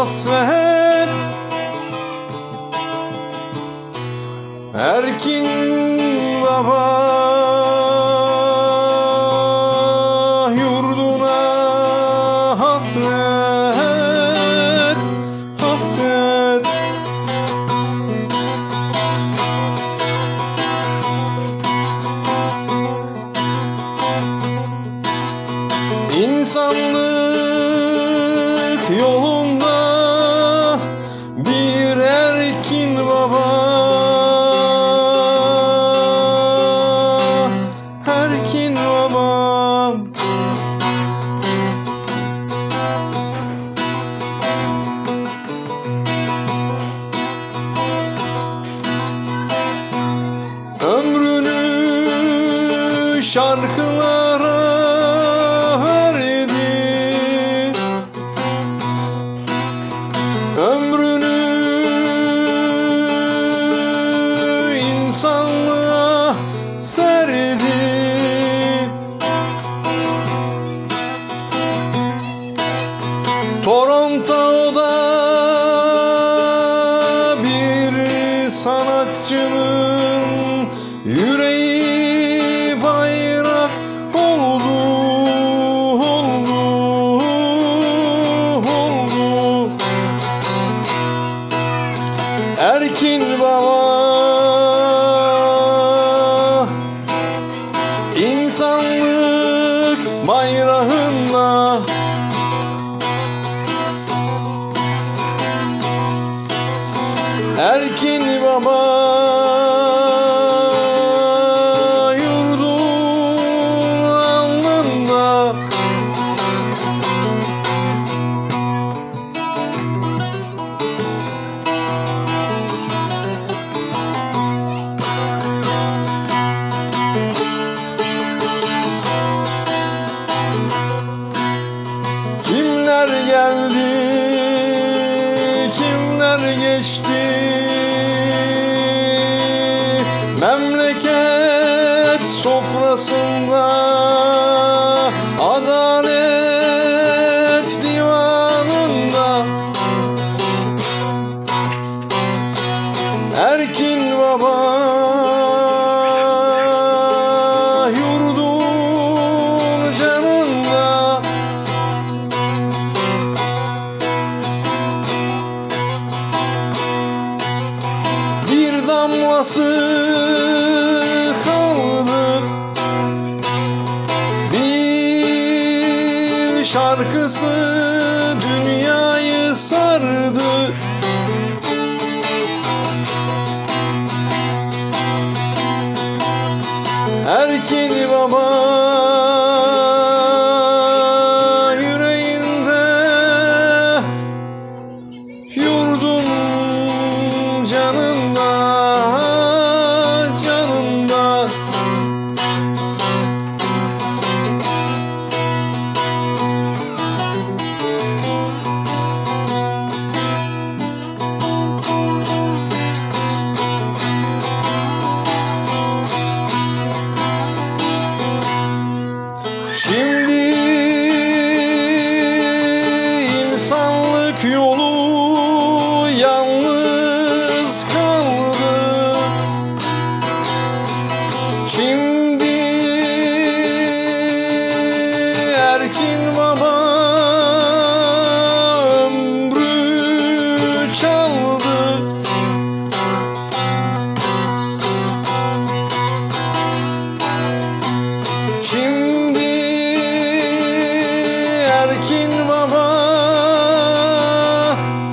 hasret. Erkin baba yurduna hasret, hasret. İnsanlık yolunda bir erkin baba, erkin baba. Ömrünü şarkılara verdi, ömrünü insanlığa serdi. Toronto'da bir sanatçının yüreği bayrak oldu, oldu, oldu. Erkin baba insanlık bayrağında, erkin baba yurdun alnında. Kimler geldi, kimler geçti, memleket sofrasında adalet divanında. Erkin baba yurdun canında. Bir damlası kaldı, bir şarkısı dünyayı sardı. Erkin baba yüreğinde yurdun canında, canında. Şimdi insanlık yolu yalnız kaldı. Şimdi erkin baba ömrü çaldı. Şimdi erkin baba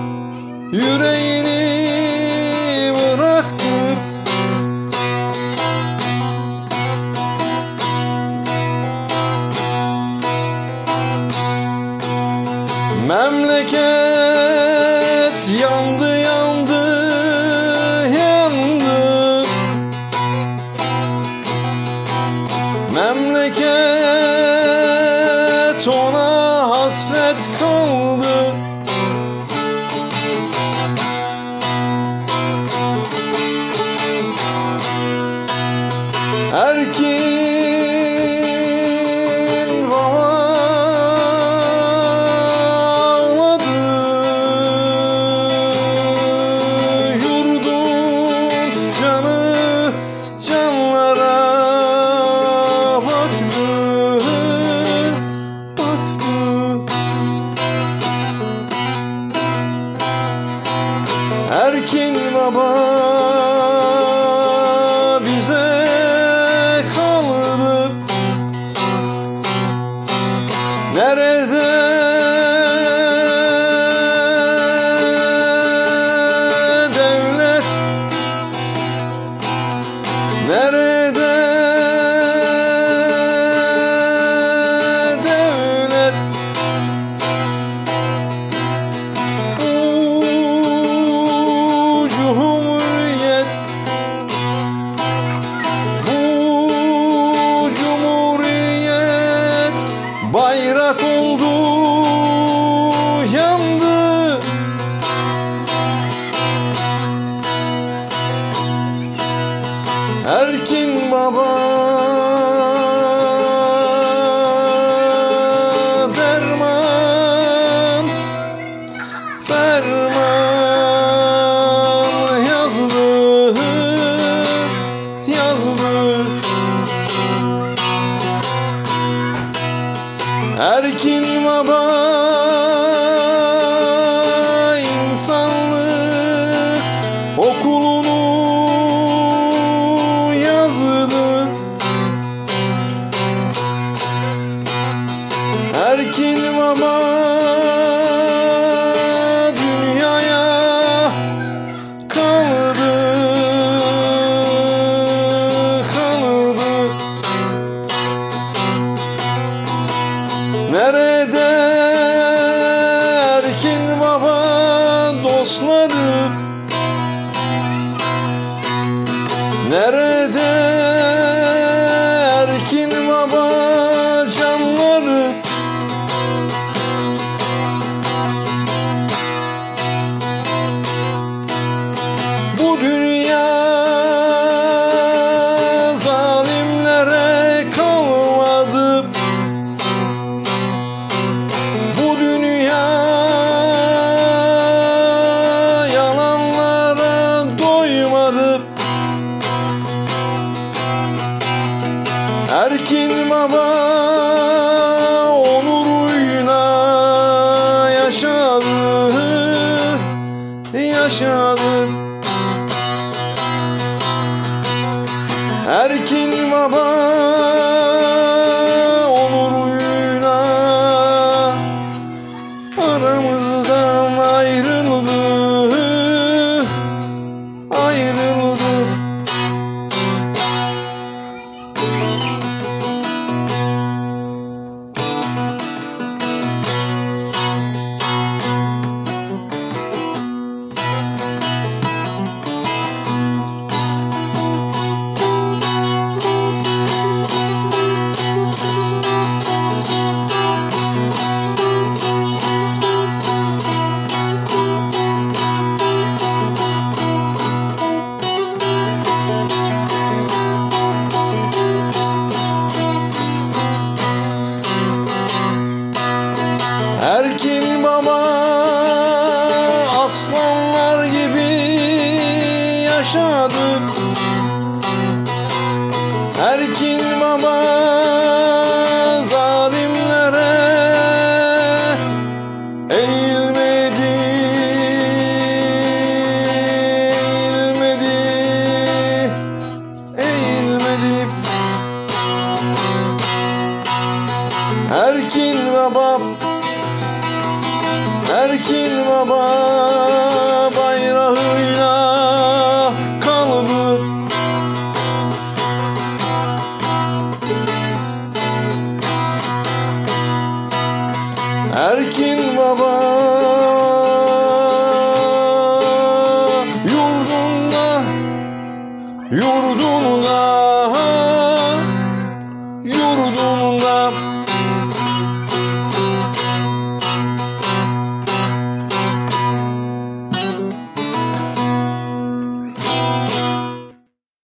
Erkin Baba bize kaldı. Nerede devlet? Nerede devlet? Bu cumhuriyet, bu cumhuriyet bayrak oldu, yandı. Erkin Baba derman ferman yazdı, yazdı. Erkin Baba insanlık okulunu yazdı. Erkin Baba dünyaya kaldı, kaldı. Nerede Erkin Baba dostları? Nerede Erkin Baba canları? Bu dünya zalimlere kalmadı. Bu dünya yalanlara doymadı. Erkin Baba onuruyla yaşadı, yaşadı. Erkin Baba onuruyla aramızdan ayrıldı, ayrıldı. Erkin Baba aslanlar gibi yaşadı. Erkin Baba zalimlere eğilmedi, eğilmedi, eğilmedi. Erkin Baba, Erkin Baba bayrağıyla kaldı. Erkin Baba yurdunda, yurdunda